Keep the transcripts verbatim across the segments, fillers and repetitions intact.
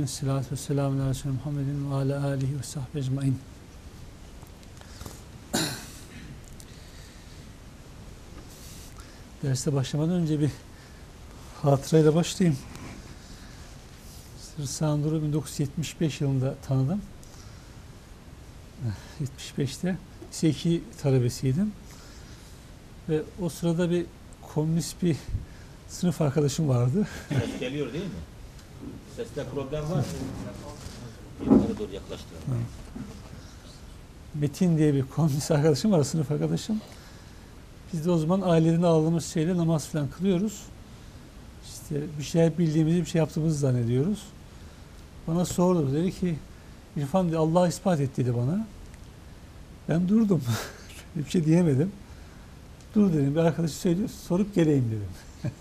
alemin. Salatu ve selamun ala Resulü Muhammedin ve ala alihi ve sahbihi ecmaîn. Derste başlamadan önce bir hatırayla başlayayım. Rıza Nur'u bin dokuz yüz yetmiş beş yılında tanıdım. yetmiş beşte lise iki talebesiydim. Ve o sırada bir komünist bir sınıf arkadaşım vardı. Ses geliyor değil mi? Seste problem var mı? Yukarı doğru yaklaştıralım. Metin diye bir komünist arkadaşım var, sınıf arkadaşım. Biz de o zaman aileden aldığımız şeyle namaz falan kılıyoruz. İşte bir şey bildiğimizi, bir şey yaptığımızı zannediyoruz. Bana sordu, dedi ki İrfan dedi, Allah'ı ispat et dedi bana. Ben durdum. Bir şey diyemedim. Dur dedim, bir arkadaşı söylüyor, sorup geleyim dedim.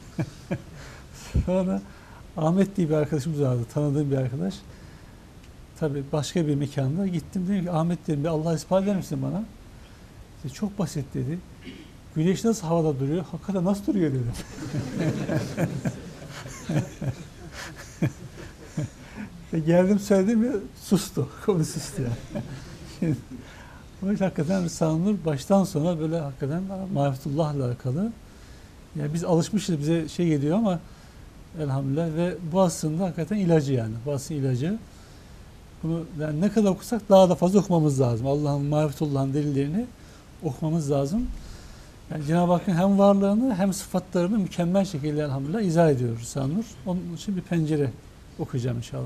Sonra Ahmet diye bir arkadaşımız vardı, tanıdığım bir arkadaş. Tabii başka bir mekanda gittim, dedim ki Ahmet dedim, bir Allah'ı ispat eder misin bana? İşte çok basit dedi. Güneş nasıl havada duruyor? Hakikaten nasıl duruyor dedim. Ve geldim söyledim ya, sustu. Konu sustu yani. O yüzden hakikaten Rıza Nur baştan sona böyle hakikaten marifetullah'la alakalı. Yani biz alışmışız, bize şey geliyor ama elhamdülillah, ve bu aslında hakikaten ilacı yani. Bu aslında ilacı. Bunu yani ne kadar okusak daha da fazla okumamız lazım. Allah'ın marifetullah'ın delillerini okumamız lazım. Yani Cenab-ı Hakk'ın hem varlığını hem sıfatlarını mükemmel şekilde elhamdülillah izah ediyor Rıza Nur. Onun için bir pencere okuyacağım inşallah.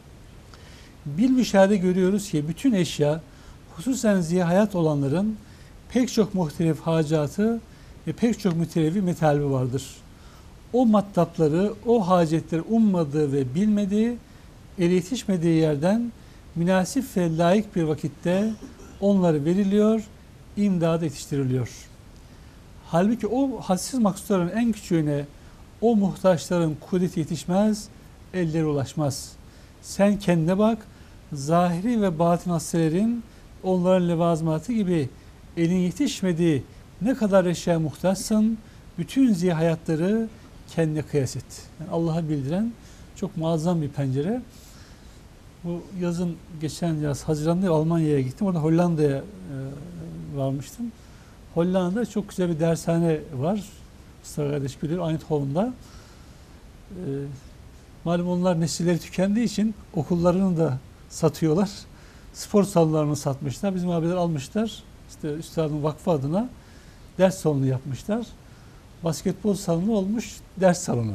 Bir müşahede görüyoruz ki bütün eşya, hususen zihayat olanların pek çok muhtelif hacatı ve pek çok müterevi metalbi vardır. O mattapları, o hacetleri ummadığı ve bilmediği, ele yetişmediği yerden münasip ve layık bir vakitte onları veriliyor, imdada yetiştiriliyor. Halbuki o hadsiz maksutların en küçüğüne o muhtaçların kudreti yetişmez, elleri ulaşmaz. Sen kendine bak, zahiri ve batın hasselerin onların levazımatı gibi elin yetişmediği ne kadar eşyaya muhtaçsın, bütün zihayatları kendine kıyas et. Yani Allah'a bildiren çok muazzam bir pencere. Bu yazın, geçen yaz Haziran'da Almanya'ya gittim. Orada Hollanda'ya e, varmıştım. Hollanda'da çok güzel bir dershane var. Mustafa kardeş biliyor, Eindhoven'da. E, malum onlar nesilleri tükendiği için okullarını da satıyorlar. Spor salonlarını satmışlar. Bizim abiler almışlar. İşte üstadın vakfı adına ders salonu yapmışlar. Basketbol salonu olmuş, ders salonu.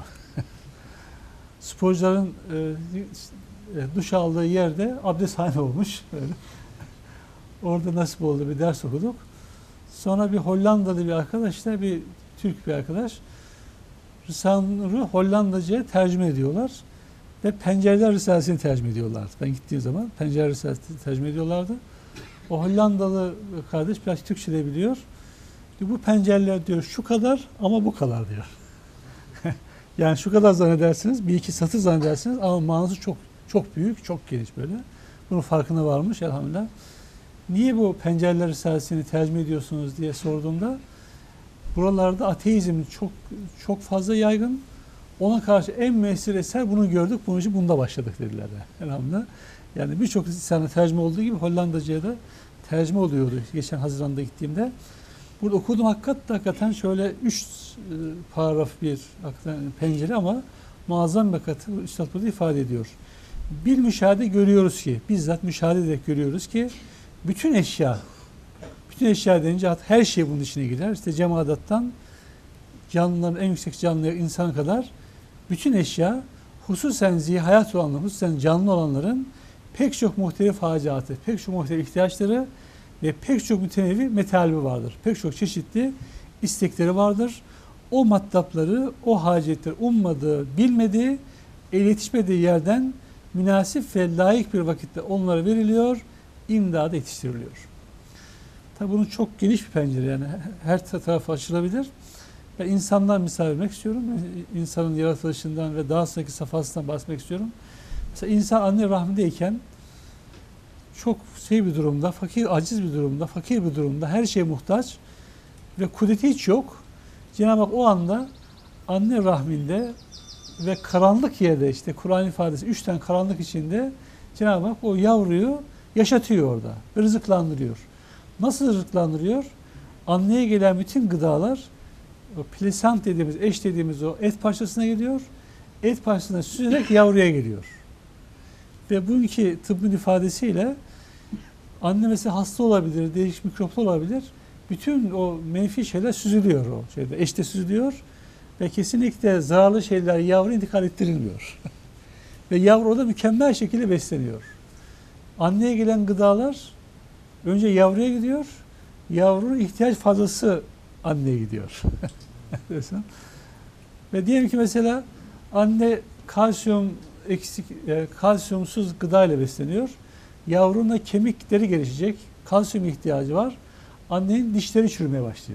Sporcuların e, duş aldığı yerde abdesthane olmuş. Böyle. Orada nasip oldu, bir ders okuduk. Sonra bir Hollandalı bir arkadaşla, bir Türk bir arkadaş Rıza Nur'u Hollandaca'ya tercüme ediyorlar. Ve Pencereler Risalesi'ni tercüme ediyorlardı. Ben gittiğim zaman Pencereler Risalesi'ni tercüme ediyorlardı. O Hollandalı kardeş biraz Türkçe de biliyor. Bu pencereler diyor şu kadar ama bu kadar diyor. Yani şu kadar zannedersiniz, bir iki satır zannedersiniz ama manası çok çok büyük, çok geniş böyle. Bunun farkına varmış elhamdülillah. Niye bu Pencereler Risalesi'ni tercüme ediyorsunuz diye sorduğumda, buralarda ateizm çok çok fazla yaygın. Ona karşı en müessir eser bunu gördük, bunun için bunda başladık dediler. Elhamdülillah. Yani birçok insana tercüme olduğu gibi Hollandaca'ya da tercüme oluyordu geçen Haziran'da gittiğimde. Burada okuduğum hakikat da hakikaten şöyle üç e, paragraf bir hakikaten pencere ama muazzam bir hakikati Üstad burada ifade ediyor. Bir müşahede görüyoruz ki, bizzat müşahede ederek görüyoruz ki bütün eşya, bütün eşya denince her şey bunun içine girer. İşte cemaattan canlıların en yüksek canlıya insana kadar bütün eşya, hususen zihayat olanların, hususen canlı olanların pek çok muhtelif hacatı, pek çok muhtelif ihtiyaçları ve pek çok mütenevi metalbi vardır. Pek çok çeşitli istekleri vardır. O mattapları, o hacetleri ummadığı, bilmediği, el yetişmediği yerden münasip ve layık bir vakitte onlara veriliyor, imdada yetiştiriliyor. Tabi bunun çok geniş bir pencere, yani her tarafı açılabilir. Ben insandan misal vermek istiyorum. İnsanın yaratılışından ve daha sonraki safhasından bahsetmek istiyorum. Mesela insan anne rahmindeyken çok şey bir durumda, fakir, aciz bir durumda, fakir bir durumda, her şeye muhtaç ve kudreti hiç yok. Cenab-ı Hak o anda anne rahminde ve karanlık yerde işte Kur'an ifadesi üç tane karanlık içinde Cenab-ı Hak o yavruyu yaşatıyor orada ve rızıklandırıyor. Nasıl rızıklandırıyor? Anneye gelen bütün gıdalar o plasent dediğimiz, eş dediğimiz o et parçasına gidiyor. Et parçasına süzülerek yavruya geliyor. Ve bugünkü tıbbın ifadesiyle anne mesela hasta olabilir, değişik mikroplu olabilir. Bütün o menfi şeyler süzülüyor o şeyde. Eşte süzülüyor ve kesinlikle zararlı şeyler yavru intikal ettirilmiyor. Ve yavru orada mükemmel şekilde besleniyor. Anneye gelen gıdalar önce yavruya gidiyor. Yavrunun ihtiyaç fazlası anneye gidiyor. Ve diyelim ki mesela anne kalsiyum eksik, e, kalsiyumsuz gıdayla besleniyor. Yavrunun da kemikleri gelişecek. Kalsiyum ihtiyacı var. Annenin dişleri çürümeye başlıyor.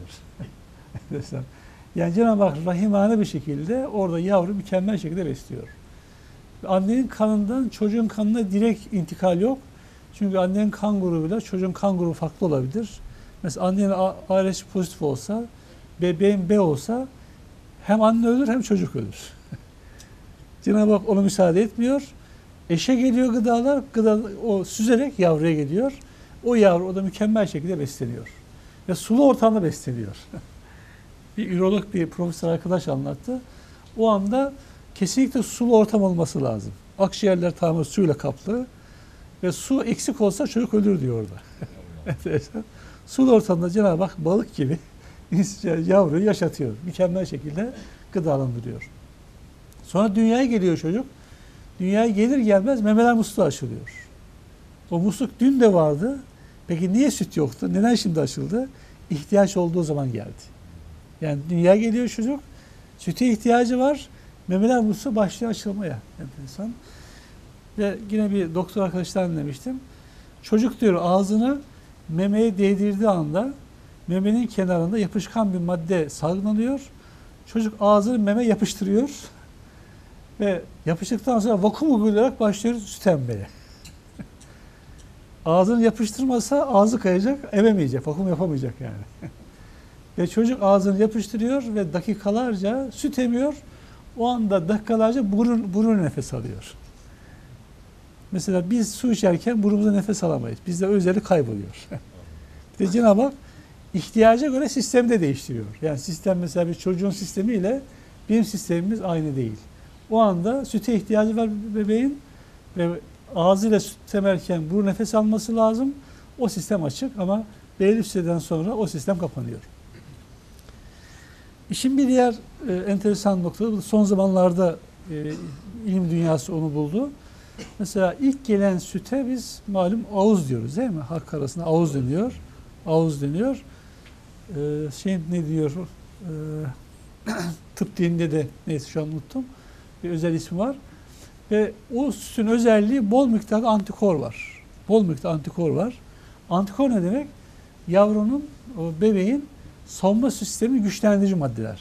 Yani Cenab-ı Hak rahimane bir şekilde orada yavru mükemmel şekilde besliyor. Annenin kanından çocuğun kanına direkt intikal yok. Çünkü annenin kan grubuyla çocuğun kan grubu farklı olabilir. Mesela annenin A R H pozitif olsa, bebeğin B olsa hem anne ölür hem çocuk ölür. Cenab-ı Hak ona müsaade etmiyor. Eşe geliyor gıdalar, gıda, o süzerek yavruya geliyor. O yavru o da mükemmel şekilde besleniyor. Ve sulu ortamda besleniyor. Bir ürolog bir profesör arkadaş anlattı. O anda kesinlikle sulu ortam olması lazım. Akciğerler tamamen suyla kaplı ve su eksik olsa çocuk ölür diyor orada. Sulu ortamda Cenab-ı Hak balık gibi yavruyu yaşatıyor. Mükemmel şekilde gıdalandırıyor. Sonra dünyaya geliyor çocuk. Dünyaya gelir gelmez memeler musluğu açılıyor. O musluk dün de vardı. Peki niye süt yoktu? Neden şimdi açıldı? İhtiyaç olduğu zaman geldi. Yani dünyaya geliyor çocuk. Süte ihtiyacı var. Memeler musluğu başlıyor açılmaya. Enteresan. Ve yine bir doktor arkadaşlar dinlemiştim. Çocuk diyor ağzını memeye değdirdiği anda memenin kenarında yapışkan bir madde salgılanıyor. Çocuk ağzını meme yapıştırıyor. Ve yapıştıktan sonra vakum uygulayarak başlıyor süt emmeye. Ağzını yapıştırmasa ağzı kayacak, ememeyecek, vakum yapamayacak yani. Ve çocuk ağzını yapıştırıyor ve dakikalarca süt emiyor. O anda dakikalarca burun, burun nefes alıyor. Mesela biz su içerken burnumuza nefes alamayız. Bizde özellik kayboluyor. Ve Cenab-ı Hak ihtiyaca göre sistemi de değiştiriyor. Yani sistem mesela bir çocuğun sistemiyle bizim sistemimiz aynı değil. O anda süte ihtiyacı var bebeğin ve ağzıyla süt emerken burun nefes alması lazım. O sistem açık ama belirli süreden sonra o sistem kapanıyor. İşin bir diğer e, enteresan noktası, son zamanlarda e, ilim dünyası onu buldu. Mesela ilk gelen süte biz malum ağuz diyoruz değil mi? Halk arasında ağuz deniyor. Ağuz deniyor. Ee, şey ne diyor? Ee, tıp dilinde de neyse şu an unuttum. Bir özel ismi var. Ve o sütün özelliği bol miktarda antikor var. Bol miktarda antikor var. Antikor ne demek? Yavrunun, o bebeğin savunma sistemi güçlendirici maddeler.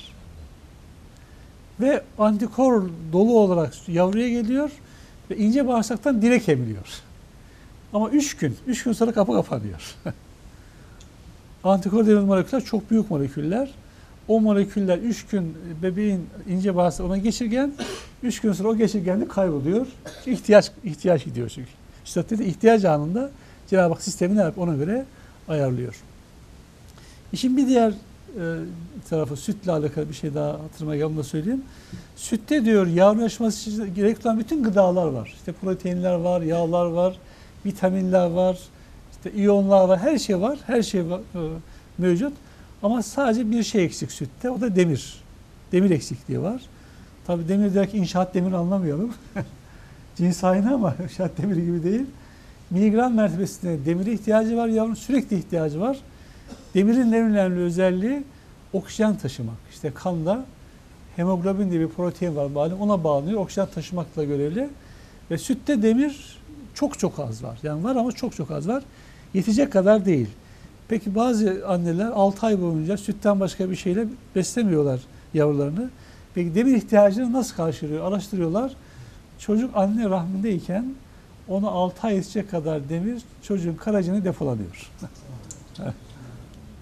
Ve antikor dolu olarak yavruya geliyor ve ince bağırsaktan direkt emiliyor. Ama üç gün, üç gün sonra kapı kapanıyor. Antikor dediğimiz moleküller çok büyük moleküller. O moleküller üç gün bebeğin ince bağırsak ona geçirgen, üç gün sonra o geçirgenlik kayboluyor. İhtiyaç, ihtiyaç gidiyor çünkü. İşte dedi, ihtiyaç anında Cenab-ı Hak sistemini ona göre ayarlıyor. İşin bir diğer e, tarafı sütle alakalı bir şey daha hatırıma geldi, onu da söyleyeyim. Sütte diyor yavru yaşaması için gerekli olan bütün gıdalar var. İşte proteinler var, yağlar var, vitaminler var, işte iyonlar var, her şey var, her şey var, e, mevcut. Ama sadece bir şey eksik sütte, o da demir. Demir eksikliği var. Tabii demir derken inşaat demiri anlamayalım. Cins aynı ama inşaat demiri gibi değil. Miligram mertebesinde demire ihtiyacı var, yavrunun sürekli ihtiyacı var. Demirin en önemli özelliği oksijen taşımak. İşte kanda hemoglobin diye bir protein var, malum, ona bağlanıyor, oksijen taşımakla görevli. Ve sütte demir çok çok az var. Yani var ama çok çok az var. Yetecek kadar değil. Peki bazı anneler altı ay boyunca sütten başka bir şeyle beslemiyorlar yavrularını. Peki demir ihtiyacını nasıl karşılıyor? Araştırıyorlar. Çocuk anne rahmindeyken ona altı ay yetecek kadar demir çocuğun karaciğerine depolanıyor.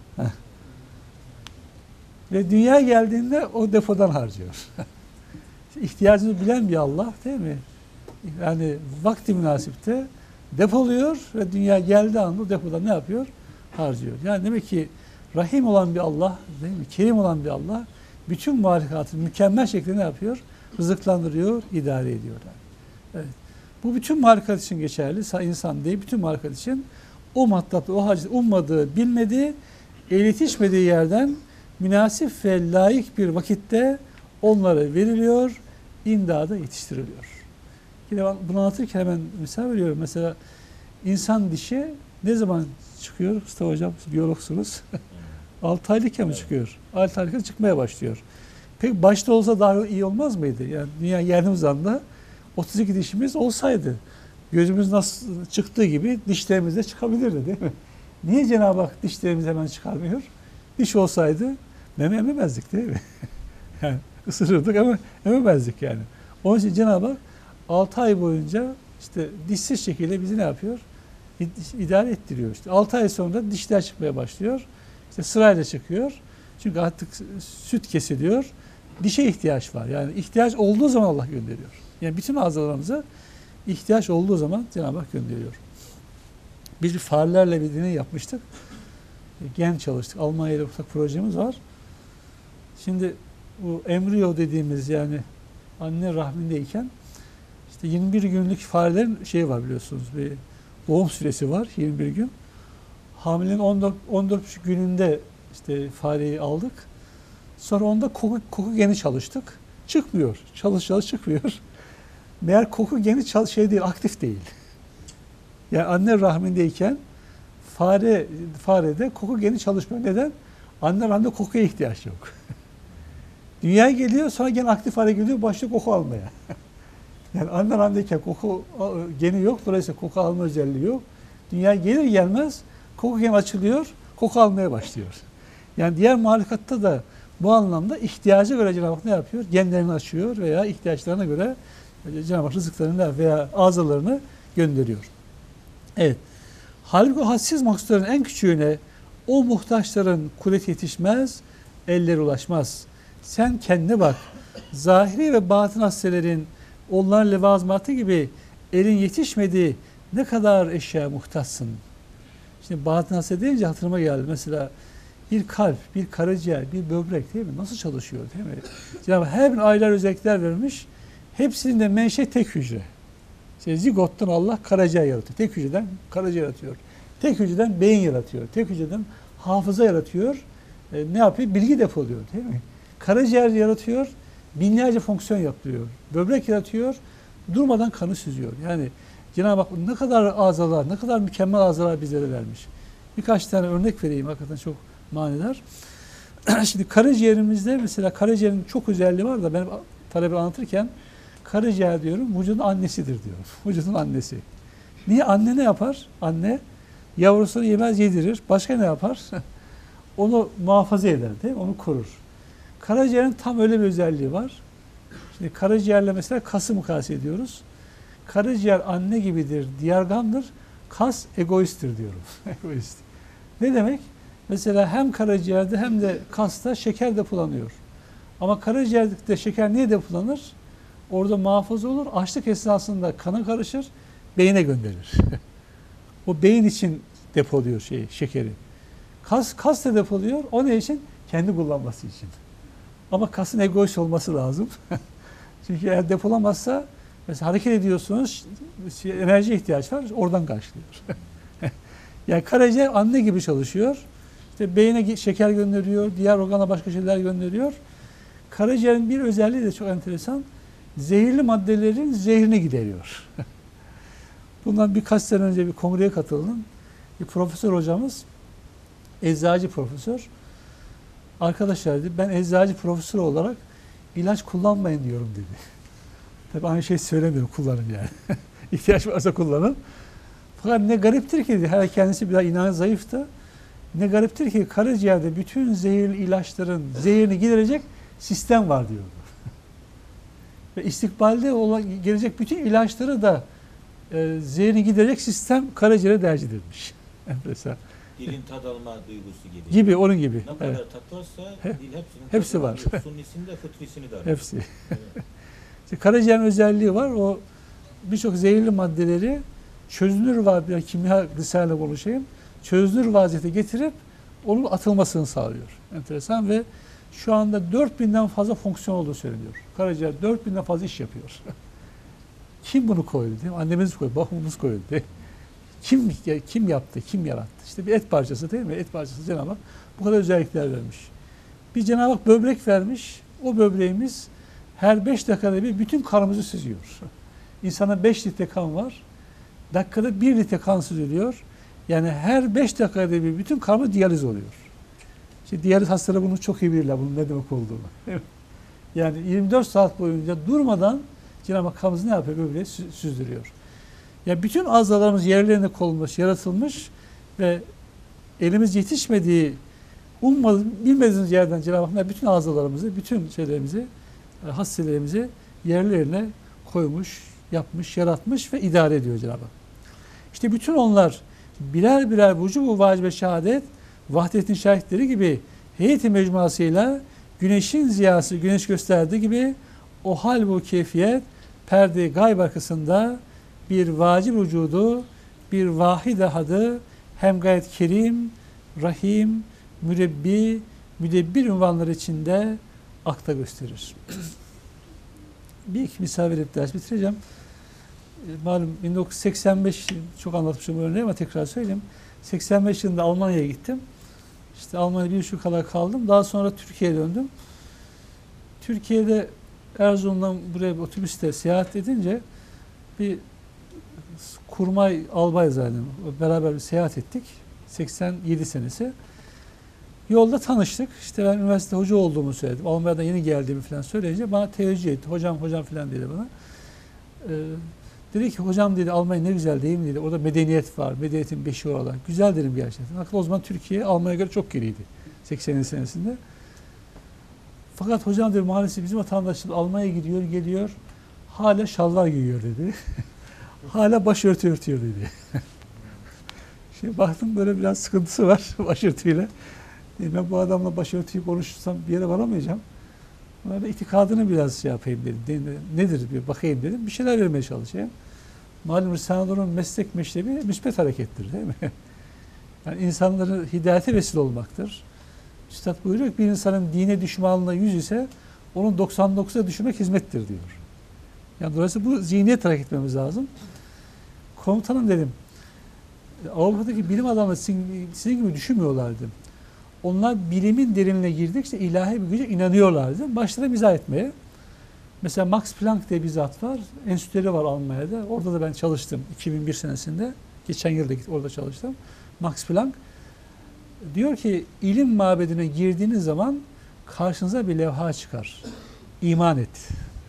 Ve dünya geldiğinde o depodan harcıyor. ihtiyacını bilen bir Allah değil mi? Yani vakti münasipte depoluyor ve dünya geldiği anda depoda ne yapıyor? Harcıyor. Yani demek ki Rahim olan bir Allah, değil mi? Kerim olan bir Allah bütün mahlukatı mükemmel şekilde ne yapıyor? Rızıklandırıyor, idare ediyor. Yani. Evet. Bu bütün mahlukat için geçerli. İnsan değil, bütün mahlukat için o matlapta, o hacda ummadığı, bilmediği, el yetişmediği yerden münasip ve layık bir vakitte onlara veriliyor, imdada yetiştiriliyor. Yine ben bunu anlatırken hemen misal veriyorum. Mesela insan dişi ne zaman çıkıyor? Mustafa Hocam, biyologsunuz. altı aylıkken mi çıkıyor? altı aylıkken çıkmaya başlıyor. Peki başta olsa daha iyi olmaz mıydı? Yani dünya geldiğimiz anda otuz iki dişimiz olsaydı, gözümüz nasıl çıktığı gibi dişlerimiz de çıkabilirdi değil mi? Niye Cenab-ı Hak dişlerimizi hemen çıkarmıyor? Diş olsaydı meme ememezdik değil mi? Yani ısırırdık ama ememezdik yani. Onun için Cenab-ı Hak altı ay boyunca işte dişsiz şekilde bizi ne yapıyor? İdare ettiriyor. İşte altı ay sonra dişler çıkmaya başlıyor. İşte sırayla çıkıyor. Çünkü artık süt kesiliyor. Dişe ihtiyaç var. Yani ihtiyaç olduğu zaman Allah gönderiyor. Yani bütün azalarımıza ihtiyaç olduğu zaman Cenab-ı Hak gönderiyor. Biz bir farelerle bir deney yapmıştık. Gen çalıştık. Almanya ile ortak projemiz var. Şimdi bu embriyo dediğimiz yani anne rahmindeyken işte yirmi bir günlük farelerin şeyi var biliyorsunuz. Bir doğum süresi var yirmi bir gün. Hamilenin on dört on dört gününde işte fareyi aldık. Sonra onda koku, koku geni çalıştık. Çıkmıyor. Çalış çalış çıkmıyor. Meğer koku geni çalış şey değil, aktif değil. Yani anne rahmindeyken fare farede koku geni çalışmıyor. Neden? Anne rahminde kokuya ihtiyaç yok. Dünyaya geliyor, sonra gene aktif hale geliyor, başlıyor koku almaya. Yani anne rahmindeyken koku geni yok, dolayısıyla koku alma özelliği yok. Dünyaya gelir gelmez koku geni açılıyor, koku almaya başlıyor. Yani diğer mahlukatta da bu anlamda ihtiyaca göre Cenab-ı Hak ne yapıyor? Genlerini açıyor veya ihtiyaçlarına göre Cenab-ı Hak rızıklarını veya azalarını gönderiyor. Evet. Halbuki o hadsiz maksutların en küçüğüne o muhtaçların kuvvet yetişmez, elleri ulaşmaz. Sen kendine bak. Zahiri ve batın hasselerin onların levazımatı gibi elin yetişmediği ne kadar eşya muhtaçsın. Şimdi batın hassel deyince hatırıma geldi. Mesela bir kalp, bir karaciğer, bir böbrek değil mi? Nasıl çalışıyor değil mi? Cenab-ı Hak her bir aylar özellikler vermiş. Hepsinin de menşe tek hücre. İşte zigottan Allah karaciğer yaratıyor. Tek hücreden karaciğer yaratıyor. Tek hücreden beyin yaratıyor. Tek hücreden hafıza yaratıyor. E, ne yapıyor? Bilgi depoluyor değil mi? Karaciğer yaratıyor. Binlerce fonksiyon yapıyor. Böbrek yaratıyor. Durmadan kanı süzüyor. Yani Cenab-ı Hak ne kadar azalar, ne kadar mükemmel azalar bizlere vermiş. Birkaç tane örnek vereyim. Hakikaten çok manidar. Şimdi karaciğerimizde mesela karaciğerin çok özelliği var da ben talebe anlatırken karaciğer diyorum, vücudun annesidir diyorum. Vücudun annesi. Niye? Anne ne yapar? Anne yavrusunu yemez yedirir. Başka ne yapar? Onu muhafaza eder değil mi? Onu korur. Karaciğerin tam öyle bir özelliği var. Şimdi karaciğerle mesela kası mukayese ediyoruz. Karaciğer anne gibidir, diyargamdır. Kas egoisttir diyorum. Egoist. Ne demek? Mesela hem karaciğerde hem de kasta şeker depolanıyor. Ama karaciğerde şeker niye depolanır? Orada muhafaza olur. Açlık esnasında kana karışır, beyine gönderir. O beyin için depoluyor şeyi, şekeri. Kas, kas da depoluyor. O ne için? Kendi kullanması için. Ama kasın egoist olması lazım. Çünkü eğer depolamazsa mesela hareket ediyorsunuz, enerji ihtiyaç var, oradan karşılıyor. Yani karaciğer anne gibi çalışıyor. İşte beyine şeker gönderiyor, diğer organa başka şeyler gönderiyor. Karaciğerin bir özelliği de çok enteresan. Zehirli maddelerin zehrini gideriyor. Bundan birkaç sene önce bir kongreye katıldım. Bir profesör hocamız, eczacı profesör. Arkadaşlar dedi, ben eczacı profesör olarak ilaç kullanmayın diyorum dedi. Tabii aynı şey söylemiyorum, kullanın yani. İhtiyaç varsa kullanın. Fakat ne gariptir ki dedi, her kendisi biraz inanı zayıftı. Ne gariptir ki karaciğerde bütün zehirli ilaçların zehirini giderecek sistem var diyordu. Ve istikbalde olan, gelecek bütün ilaçları da e, zehrini giderecek sistem karaciğere tercih edilmiş. Enteresan. Dilin tad alma duygusu gibi. Gibi, onun gibi. Ne kadar evet. tat varsa He, dil hepsinin hepsi var. Sunnisini de fıtrisini de. Hepsi. Evet. İşte karaciğerin özelliği var. O birçok zehirli maddeleri çözünür var bir kimya lisanıyla konuşayım. Çözünür vaziyete getirip onun atılmasını sağlıyor. Enteresan ve şu anda dört binden fazla fonksiyon olduğu söyleniyor. Karaciğer dört binden fazla iş yapıyor. Kim bunu koydu? Değil mi? Annemiz koydu, babamız koydu. Değil mi? Kim kim yaptı, kim yarattı? İşte bir et parçası değil mi? Et parçası Cenab-ı Hak bu kadar özellikler vermiş. Bir Cenab-ı Hak böbrek vermiş. O böbreğimiz her beş dakikada bir bütün kanımızı süzüyor. İnsana beş litre kan var. Dakikada bir litre kan süzülüyor. Yani her beş dakikada bir bütün kanımız diyaliz oluyor. İşte diyaliz hastaları bunu çok iyi bilirler, bunun ne demek olduğunu. Yani yirmi dört saat boyunca durmadan Cenab-ı Hak kanımızı ne yapıyor? Böbreği süzdürüyor. Yani bütün azalarımız yerlerine konulmuş, yaratılmış ve elimiz yetişmediği, ummadığımız, bilmediğimiz yerden Cenab-ı Hak bütün azalarımızı, bütün şeylerimizi, hastanelerimizi yerlerine koymuş, yapmış, yaratmış ve idare ediyor Cenab-ı Hak. İşte bütün onlar birer birer vücub-u vacibe şehadet, vahdetin şahitleri gibi heyet-i mecmuasıyla güneşin ziyası, güneş gösterdiği gibi o hal bu keyfiyet perde gayb arkasında bir vacib vücudu, bir vahid ahadı hem gayet kerim, rahim, mürebbi, müdebbir ünvanları içinde akta gösterir. Bir iki misal verip ders bitireceğim. Malum bin dokuz yüz seksen beş, çok anlatmışım bu örneği ama tekrar söyleyeyim. seksen beş yılında Almanya'ya gittim. İşte Almanya'da bir buçuk kadar kaldım. Daha sonra Türkiye'ye döndüm. Türkiye'de Erzurum'dan buraya bir otobüste seyahat edince bir kurmay albay zaten beraber bir seyahat ettik. seksen yedi senesi. Yolda tanıştık. İşte ben üniversite hoca olduğumu söyledim. Almanya'dan yeni geldiğimi falan söyleyince bana teveccüh etti. Hocam hocam falan dedi bana. Ee, dedi ki hocam dedi Almanya ne güzel değil mi dedi. Orada medeniyet var. Medeniyetin beşi oralar. Güzel dedim gerçekten. Haklı o zaman Türkiye Almanya'ya göre çok geriydi. seksen senesinde. Fakat hocam dedi maalesef bizim vatandaşlar Almanya'ya gidiyor geliyor. Hala şalvar giyiyor dedi. Hala başörtü örtüyor dedi. Şimdi baktım böyle biraz sıkıntısı var başörtüyle. Ben bu adamla başörtüyü konuşursam bir yere varamayacağım. Ona da itikadını biraz şey yapayım dedim. Nedir bir bakayım dedim. Bir şeyler vermeye çalışayım. Malum Risale-i Nur'un meslek meşrebi müspet harekettir değil mi? Yani insanların hidayete vesile olmaktır. Üstad buyuruyor ki bir insanın dine düşmanlığına yüz ise onun doksan dokuza düşürmek hizmettir diyor. Yani dolayısıyla bu zihniyet hareket etmemiz lazım. Komutanım dedim. Avrupa'daki bilim adamları sizin, sizin gibi düşünmüyorlar dedim. Onlar bilimin derinine girdikçe ilahi bir güce inanıyorlar dedim. Başladım izah etmeye. Mesela Max Planck diye bir zat var. Enstitüleri var Almanya'da. Orada da ben çalıştım iki bin bir senesinde. Geçen yıl da orada çalıştım. Max Planck diyor ki ilim mabedine girdiğiniz zaman karşınıza bir levha çıkar. İman et.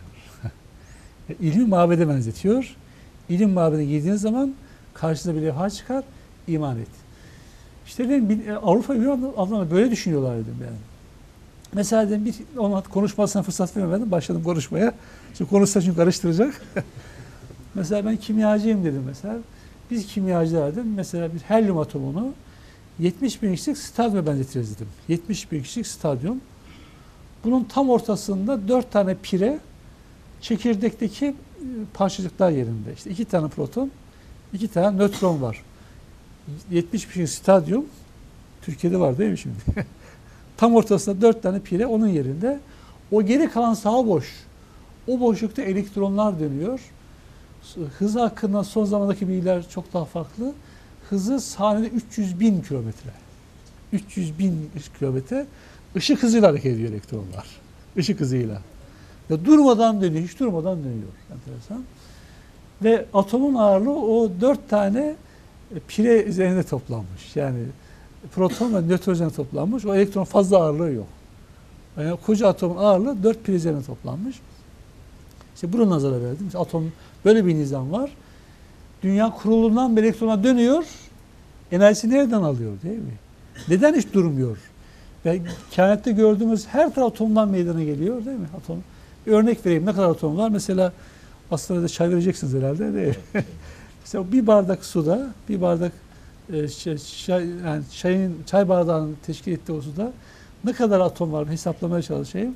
İlmi mabede benzetiyor. İlim mabedine girdiğiniz zaman karşınıza bir levha çıkar. İman et. İşte dedim Avrupa adamlar böyle düşünüyorlar dedim yani. Mesela dedim bir ona konuşmasına fırsat vermedim. Başladım konuşmaya. Şimdi konuşsa çünkü karıştıracak. Mesela ben kimyacıyım dedim mesela. Biz kimyacılar dedim. Mesela bir helyum atomunu yetmiş bin kişilik stadyuma benzetiriz dedim. yetmiş bin kişilik stadyum. Bunun tam ortasında dört tane pire çekirdekteki parçacıklar yerinde. İşte iki tane proton, iki tane nötron var. yetmiş bin kişilik stadyum Türkiye'de var değil mi şimdi? Tam ortasında dört tane pire onun yerinde. O geri kalan saha boş. O boşlukta elektronlar dönüyor. Hızı hakkında son zamandaki bilgiler çok daha farklı. Hızı saniyede üç yüz bin kilometre. üç yüz bin kilometre. Işık hızıyla hareket ediyor elektronlar. Işık hızıyla. Ya durmadan dönüyor, hiç durmadan dönüyor. Enteresan. Ve atomun ağırlığı o dört tane pire üzerine toplanmış. Yani proton ve nötron üzerine toplanmış. O elektron fazla ağırlığı yok. Yani koca atomun ağırlığı dört pire üzerine toplanmış. İşte bunu nazara verdim. İşte atom böyle bir nizam var. Dünya kurulundan bir elektrona dönüyor. Enerjisi nereden alıyor değil mi? Neden hiç durmuyor? Ve kainatta gördüğümüz her taraf atomdan meydana geliyor değil mi? Atom. Bir örnek vereyim. Ne kadar atom var? Mesela aslında çay vereceksiniz herhalde değil mi? Mesela bir bardak suda, bir bardak e, çay, yani çayın, çay bardağının teşkil ettiği o suda ne kadar atom var hesaplamaya çalışayım.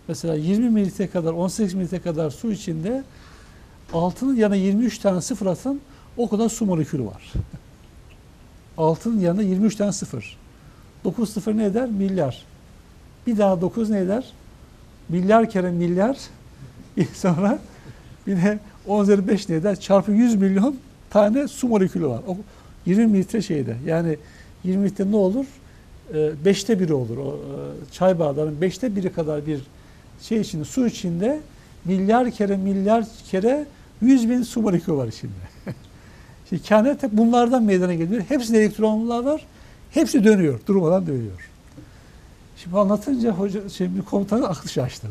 Mesela yirmi mililitre kadar, on sekiz mililitre kadar su içinde altının yanına yirmi üç tane sıfır atın, o kadar su molekülü var. Altının yanına yirmi üç tane sıfır. dokuz sıfır ne eder? Milyar. Bir daha dokuz ne eder? Milyar kere milyar. Sonra bir de on üzeri beş ne eder? Çarpı yüz milyon tane su molekülü var. O yirmi mililitre şeyde. Yani yirmi litre ne olur? E, beşte biri olur. O, e, çay bardağının beşte biri kadar bir şey içinde, su içinde milyar kere milyar kere yüz bin su molekülü var içinde. Şimdi kainat hep bunlardan meydana geliyor. Hepsinde elektronlar var. Hepsi dönüyor. Durmadan dönüyor. Şimdi anlatınca hoca, şey, bir komutanın aklı şaştı.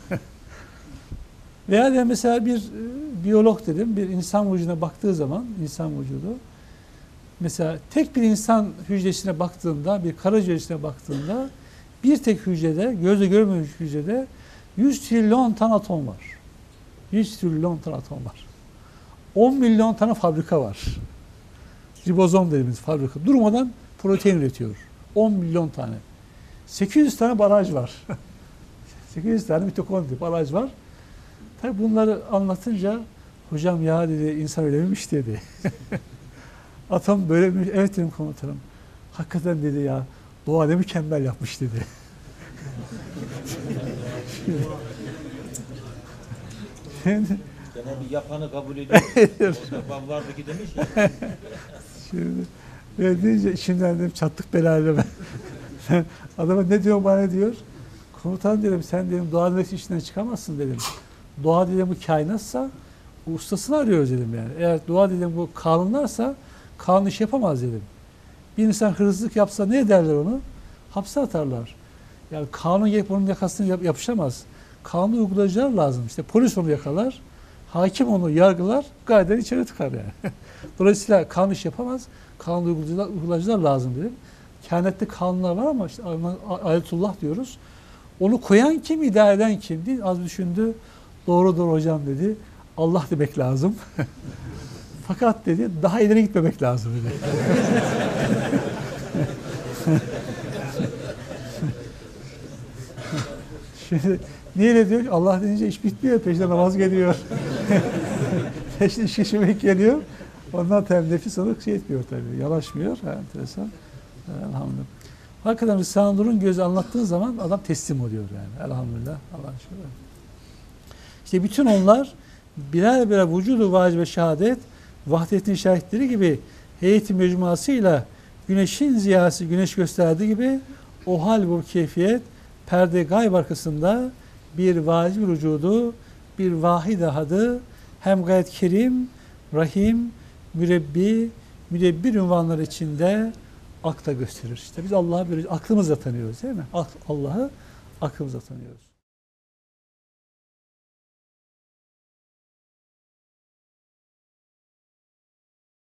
Veya de mesela bir e, biyolog dedim, bir insan vücuduna baktığı zaman, insan vücudu, mesela tek bir insan hücresine baktığında, bir karaciğer hücresine baktığında, bir tek hücrede, gözle görmemiş hücrede yüz trilyon tane atom var. yüz trilyon tane atom var. on milyon tane fabrika var. Ribozom dediğimiz fabrika. Durmadan protein üretiyor. on milyon tane. sekiz yüz tane baraj var. sekiz yüz tane mitokondri baraj var. Tabii bunları anlatınca hocam ya dedi, insan öyle miymiş dedi. Atom böyle mi? Evet dedim komutanım. Hakikaten dedi ya, doğa ne mükemmel yapmış dedi. Şimdi, Gene bir yapanı kabul ediyor. O yapan vardı ki demiş ya. şimdi ben deyince şimdiden dedim çattık belayla ben. Adama ne diyor bana diyor. Komutan dedim sen dedim doğanın içinden çıkamazsın dedim. Doğa dedim bu kainatsa ustasını arıyoruz dedim yani. Eğer doğa dedim bu kanunlarsa kanun iş yapamaz dedim. Bir insan hırsızlık yapsa ne ederler onu? Hapse atarlar. Yani kanun yapıp onun yakasını yap, yapışamaz. Kanunu uygulayıcılar lazım. İşte polis onu yakalar, hakim onu yargılar, gayeden içeri tıkar yani. Dolayısıyla kanun iş yapamaz. Kanun uygulayıcılar, uygulayıcılar lazım dedim. Kainatte kanunlar var ama işte ayetullah diyoruz. Onu koyan kim, idare eden kim değil. Az düşündü. Doğru doğru hocam dedi. Allah demek lazım. Fakat dedi daha ileri gitmemek lazım dedi. Şimdi niye diyor? Allah deyince iş bitmiyor. Peşine namaz geliyor. Peşine şişirmek geliyor. Ondan tabii nefis alıp şey etmiyor tabii. Yalaşmıyor. Ha, enteresan. Elhamdülillah. Hakikaten Risale-i Nur'un gözü anlattığın zaman adam teslim oluyor yani. Elhamdülillah. Allah'a şükür. İşte bütün onlar birer birer vücudu vacibe şehadet, vahdetin şahitleri gibi heyeti mecmuasıyla güneşin ziyası güneş gösterdiği gibi o hal bu keyfiyet perde gayb arkasında bir vacib vücudu, bir vahid ahadı hem gayet kerim, rahim, mürebbi, müdebbir ünvanları içinde akla gösterir. İşte biz Allah'ı böyle aklımızla tanıyoruz değil mi? Allah'ı aklımızla tanıyoruz.